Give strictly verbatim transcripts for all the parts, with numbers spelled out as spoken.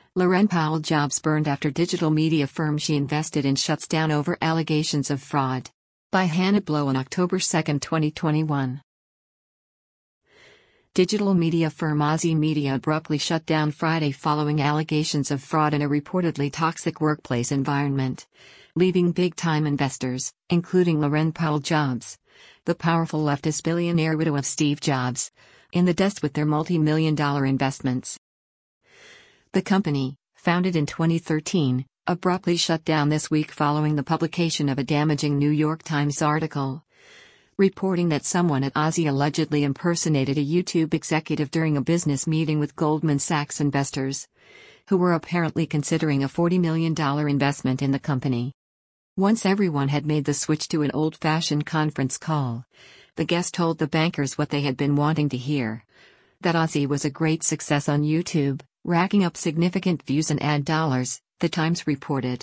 Laurene Powell jobs burned after digital media firm she invested in shuts down over allegations of fraud. By Hannah Blow on October second, twenty twenty-one. Digital media firm Ozy Media abruptly shut down Friday following allegations of fraud in a reportedly toxic workplace environment, leaving big-time investors, including Laurene Powell Jobs, the powerful leftist billionaire widow of Steve Jobs, in the dust with their multi-million dollar investments. The company, founded in twenty thirteen, abruptly shut down this week following the publication of a damaging New York Times article, reporting that someone at Ozy allegedly impersonated a YouTube executive during a business meeting with Goldman Sachs investors, who were apparently considering a forty million dollars investment in the company. Once everyone had made the switch to an old-fashioned conference call, the guest told the bankers what they had been wanting to hear: that Ozy was a great success on YouTube, racking up significant views and ad dollars, the Times reported.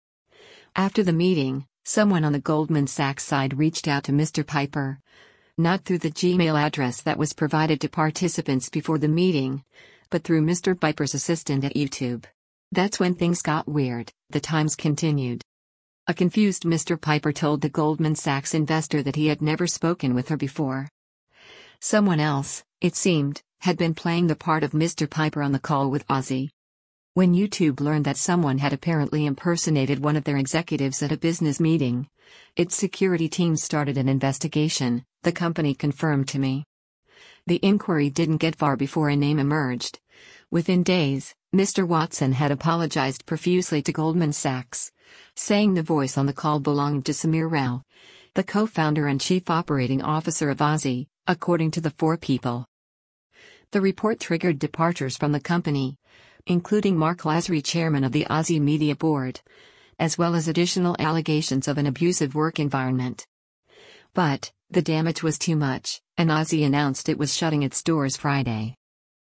After the meeting, someone on the Goldman Sachs side reached out to Mister Piper, not through the Gmail address that was provided to participants before the meeting, but through Mister Piper's assistant at YouTube. That's when things got weird, the Times continued. A confused Mister Piper told the Goldman Sachs investor that he had never spoken with her before. Someone else, it seemed, had been playing the part of Mister Piper on the call with Ozy. When YouTube learned that someone had apparently impersonated one of their executives at a business meeting, its security team started an investigation, the company confirmed to me. The inquiry didn't get far before a name emerged. Within days, Mister Watson had apologized profusely to Goldman Sachs, saying the voice on the call belonged to Samir Rao, the co-founder and chief operating officer of Ozy, according to the four people. The report triggered departures from the company, including Mark Lasry, chairman of the Ozy Media Board, as well as additional allegations of an abusive work environment. But, the damage was too much, and Ozy announced it was shutting its doors Friday.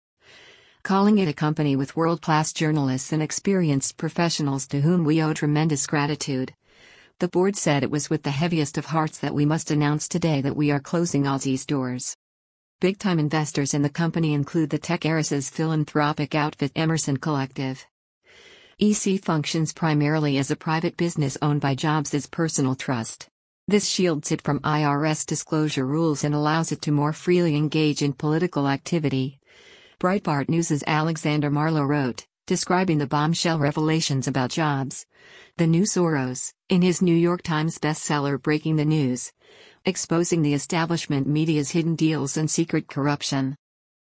Calling it a company with world-class journalists and experienced professionals to whom we owe tremendous gratitude, the board said it was with the heaviest of hearts that we must announce today that we are closing Ozy's doors. Big-time investors in the company include the tech heiress's philanthropic outfit Emerson Collective. E C functions primarily as a private business owned by Jobs' personal trust. This shields it from I R S disclosure rules and allows it to more freely engage in political activity. Breitbart News' Alexander Marlowe wrote, describing the bombshell revelations about Jobs. The new Soros, in his New York Times bestseller Breaking the News, exposing the establishment media's hidden deals and secret corruption.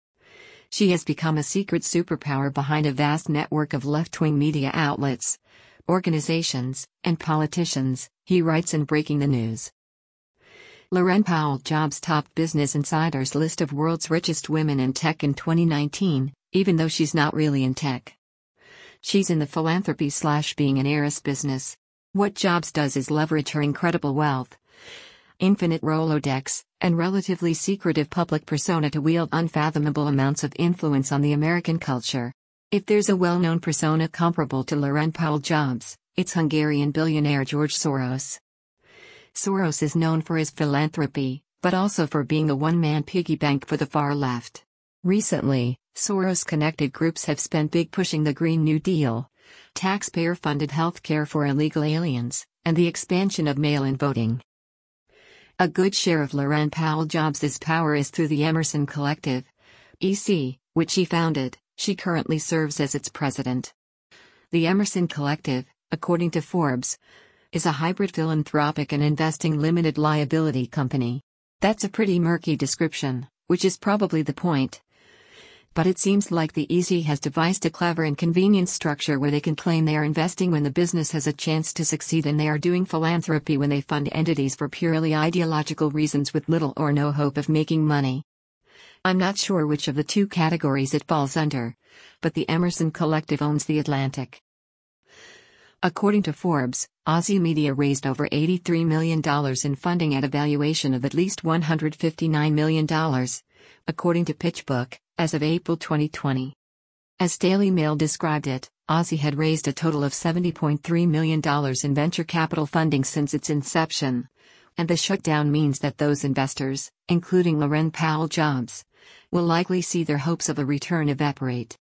She has become a secret superpower behind a vast network of left-wing media outlets, organizations, and politicians, he writes in Breaking the News. Laurene Powell Jobs topped Business Insider's list of world's richest women in tech in twenty nineteen, even though she's not really in tech. She's in the philanthropy slash being an heiress business. What Jobs does is leverage her incredible wealth, infinite Rolodex, and relatively secretive public persona to wield unfathomable amounts of influence on the American culture. If there's a well-known persona comparable to Laurene Powell Jobs, it's Hungarian billionaire George Soros. Soros is known for his philanthropy, but also for being a one-man piggy bank for the far left. Recently, Soros-connected groups have spent big pushing the Green New Deal, taxpayer-funded health care for illegal aliens, and the expansion of mail-in voting. A good share of Laurene Powell Jobs' power is through the Emerson Collective, E C, which she founded. She currently serves as its president. The Emerson Collective, according to Forbes, is a hybrid philanthropic and investing limited liability company. That's a pretty murky description, which is probably the point. But it seems like the E C has devised a clever and convenient structure where they can claim they are investing when the business has a chance to succeed, and they are doing philanthropy when they fund entities for purely ideological reasons with little or no hope of making money. I'm not sure which of the two categories it falls under, but the Emerson Collective owns The Atlantic. According to Forbes, Ozy Media raised over eighty-three million dollars in funding at a valuation of at least one hundred fifty-nine million dollars, according to PitchBook, as of April twenty twenty. As Daily Mail described it, Ozy had raised a total of seventy point three million dollars in venture capital funding since its inception, and the shutdown means that those investors, including Laurene Powell Jobs, will likely see their hopes of a return evaporate.